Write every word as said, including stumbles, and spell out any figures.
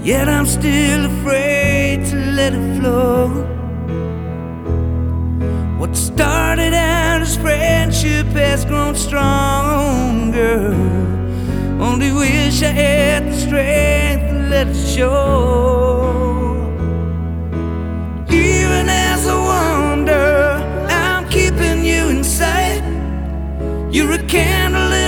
yet I'm still afraid to let it flow. What started out as friendship has grown stronger. Only wish I had the strength to let it show. Even as I wander, I'm keeping you in sight. You're a can